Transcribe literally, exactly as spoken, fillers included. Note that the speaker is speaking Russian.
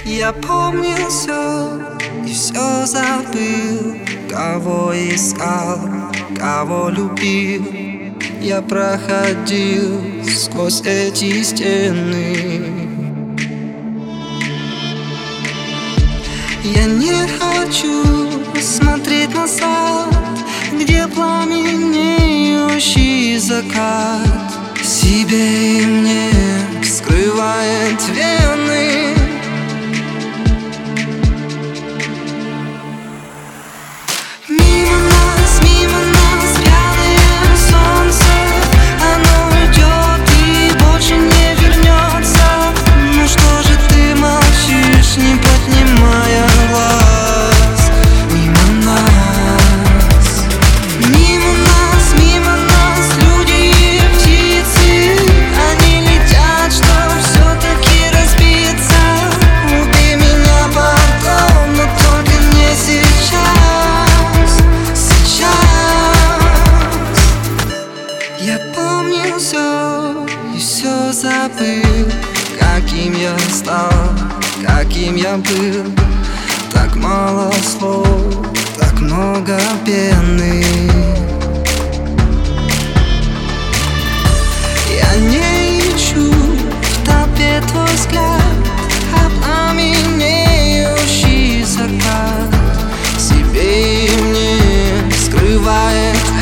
Я помню все и все забыл. Кого искал, кого любил. Я проходил сквозь эти стены. Я не хочу смотреть назад, где пламенеющий закат себе и мне вскрывает вены. Мимо нас, мимо нас пьяное солнце, оно уйдет и больше не вернется. Ну что же ты молчишь, не поднимая глаз? Мимо нас, мимо нас, мимо нас люди и птицы, они летят, чтоб все-таки разбиться. Убей меня потом, но только не сейчас, сейчас. Я помню все и все забыл, каким я стал, каким я был. Так мало слов, так много пены. Я не ищу в толпе твой взгляд, а пламенеющий закат себе и мне скрывает